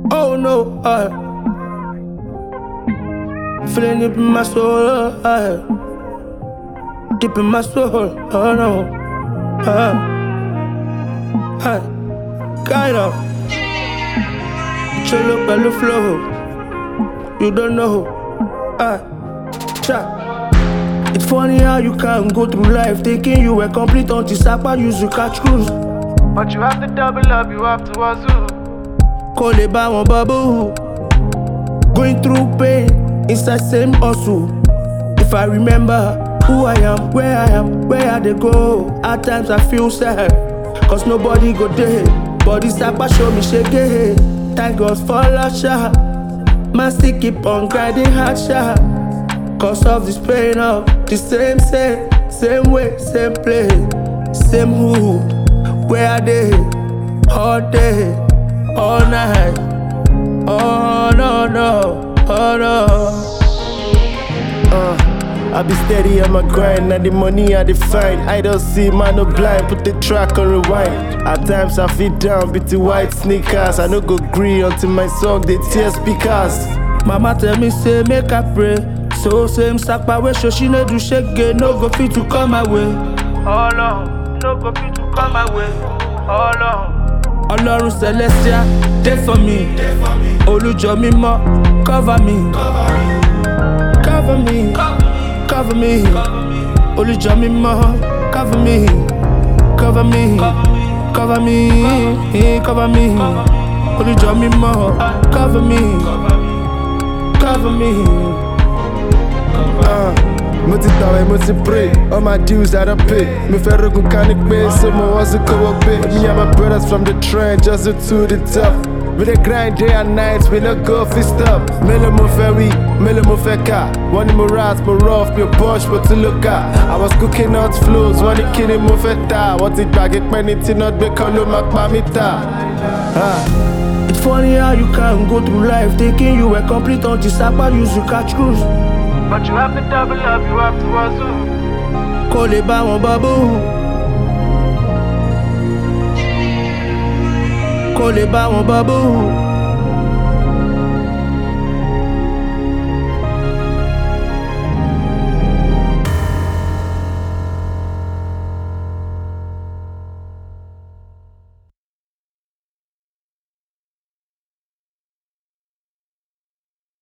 Oh no, feeling deep in my soul, deep in my soul. Oh no, kind of. Chill up and the flow. You don't know, It's funny how you can go through life thinking you were complete until Sapa use you catch cruise. But you have to double up, you have to hustle. Call it by one bubble. Going through pain inside same hustle. If I remember who I am, where I they go. At times I feel sad, cause nobody go there. But this Sapa show me shake it. Thank God for Lasha. Man still keep on grinding hard shot. Cause of this pain of the same way, same place, same who. Where are they? All day, all night. Oh no, oh no. I be steady on my grind, now the money I define. I don't see man no blind, put the track on rewind. At times I feel down, beat the white sneakers. I no go green until my song they tear speakers. Mama tell me say make I pray. So same Sapa wey show she no do shake no go fit to come my way. Oh no, no go fit to come my way. Oh no. Ọlọ́run Celestial, dey for me. Olùjọ mímọ́, cover me. Cover me, cover me. Olùjọ mímọ́, cover me. Cover me, cover me, cover me. Olùjọ mímọ́, cover me. Cover me. Mo ti tàwẹ̀, mo ti pray, all my dues I don't pay. Mi fẹ́ rogun ká ní pé, so mo wọ́n sí kówó pay. Me and my brothers from the train, just to the top. We dey grind day and night, we no go fit stop. Mélòó mo fẹ́ wí, mélòó mo fẹ́ kà. Wọ́n ní mo rat, mo rough, mi ò push, mo tún ló kà. I was cooking hot flows, wọ́n ní kí ni mo fẹ́ tà. Wọ́n ti gbàgbé pé ní tí náà gbé kan ló máa pa mí tà. It's funny how you can go through life thinking you were complete until Sapa use you catch cruise. But you have to double up, you have to hustle. Call it by one bubble. Call it by one bubble.